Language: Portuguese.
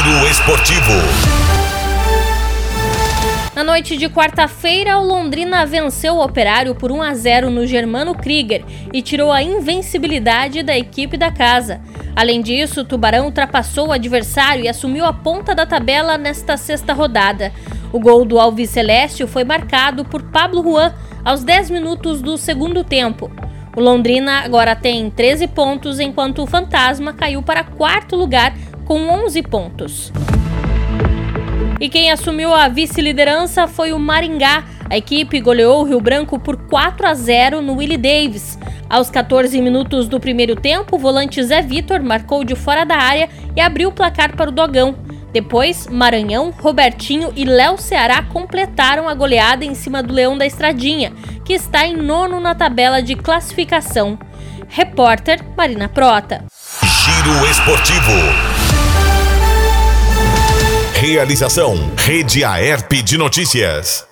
Giro Esportivo. Na noite de quarta-feira, o Londrina venceu o Operário por 1-0 no Germano Krieger e tirou a invencibilidade da equipe da casa. Além disso, o Tubarão ultrapassou o adversário e assumiu a ponta da tabela nesta sexta rodada. O gol do Alviceleste foi marcado por Pablo Juan aos 10 minutos do segundo tempo. O Londrina agora tem 13 pontos, enquanto o Fantasma caiu para quarto lugar com 11 pontos. E quem assumiu a vice-liderança foi o Maringá. A equipe goleou o Rio Branco por 4-0 no Willie Davis. Aos 14 minutos do primeiro tempo, o volante Zé Vitor marcou de fora da área e abriu o placar para o Dogão. Depois, Maranhão, Robertinho e Léo Ceará completaram a goleada em cima do Leão da Estradinha, que está em nono na tabela de classificação. Repórter Marina Prota. Giro Esportivo. Realização: Rede Aerp de Notícias.